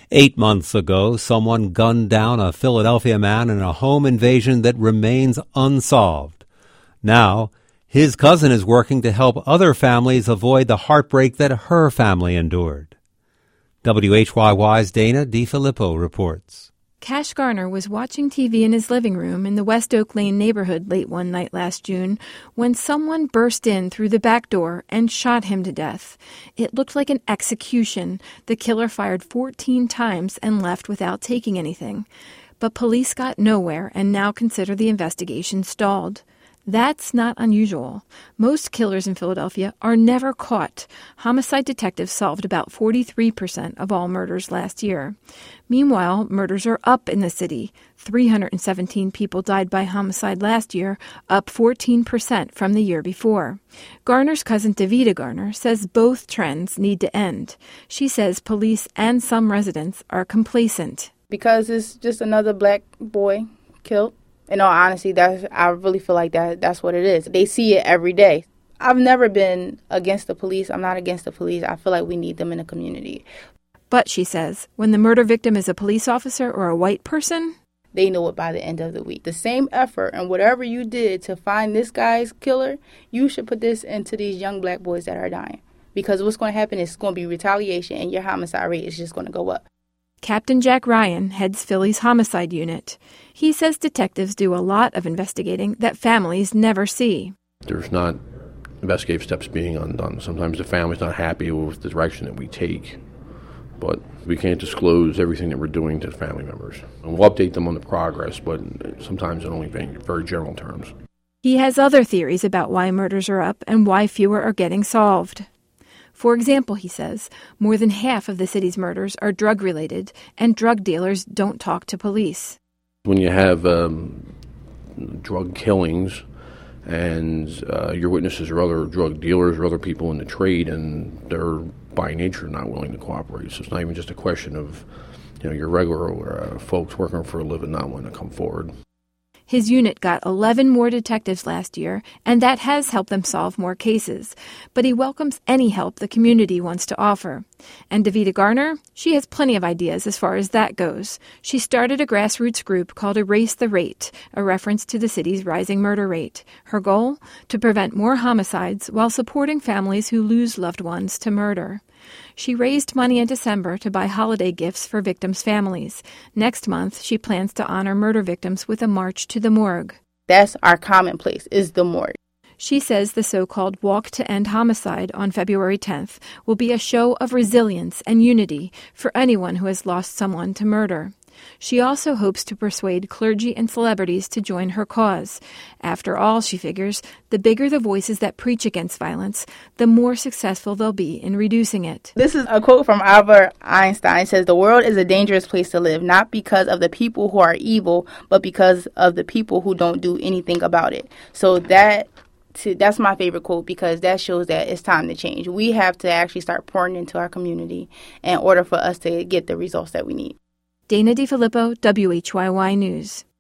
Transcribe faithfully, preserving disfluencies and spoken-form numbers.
Eight months ago, someone gunned down a Philadelphia man in a home invasion that remains unsolved. Now, his cousin is working to help other families avoid the heartbreak that her family endured. W H Y Y's Dana DiFilippo reports. Cash Garner was watching T V in his living room in the West Oak Lane neighborhood late one night last June when someone burst in through the back door and shot him to death. It looked like an execution. The killer fired fourteen times and left without taking anything. But police got nowhere and now consider the investigation stalled. That's not unusual. Most killers in Philadelphia are never caught. Homicide detectives solved about forty-three percent of all murders last year. Meanwhile, murders are up in the city. three hundred seventeen people died by homicide last year, up fourteen percent from the year before. Garner's cousin Davida Garner says both trends need to end. She says police and some residents are complacent. Because it's just another black boy killed. In all honesty, that's, I really feel like that that's what it is. They see it every day. I've never been against the police. I'm not against the police. I feel like we need them in the community. But, she says, when the murder victim is a police officer or a white person, they know it by the end of the week. The same effort and whatever you did to find this guy's killer, you should put this into these young black boys that are dying. Because what's going to happen is it's going to be retaliation and your homicide rate is just going to go up. Captain Jack Ryan heads Philly's homicide unit. He says detectives do a lot of investigating that families never see. There's not investigative steps being undone. Sometimes the family's not happy with the direction that we take, but we can't disclose everything that we're doing to family members. And we'll update them on the progress, but sometimes in only very general terms. He has other theories about why murders are up and why fewer are getting solved. For example, he says, more than half of the city's murders are drug-related, and drug dealers don't talk to police. When you have um, drug killings and uh, your witnesses are other drug dealers or other people in the trade, and they're by nature not willing to cooperate. So it's not even just a question of, you know, your regular uh, folks working for a living not wanting to come forward. His unit got eleven more detectives last year, and that has helped them solve more cases. But he welcomes any help the community wants to offer. And Davida Garner, she has plenty of ideas as far as that goes. She started a grassroots group called Erase the Rate, a reference to the city's rising murder rate. Her goal? To prevent more homicides while supporting families who lose loved ones to murder. She raised money in December to buy holiday gifts for victims' families. Next month, she plans to honor murder victims with a march to the morgue. That's our commonplace, is the morgue. She says the so-called Walk to End Homicide on February tenth will be a show of resilience and unity for anyone who has lost someone to murder. She also hopes to persuade clergy and celebrities to join her cause. After all, she figures, the bigger the voices that preach against violence, the more successful they'll be in reducing it. This is a quote from Albert Einstein. It says, "The world is a dangerous place to live, not because of the people who are evil, but because of the people who don't do anything about it." So that to, that's my favorite quote, because that shows that it's time to change. We have to actually start pouring into our community in order for us to get the results that we need. Dana DiFilippo, W H Y Y News.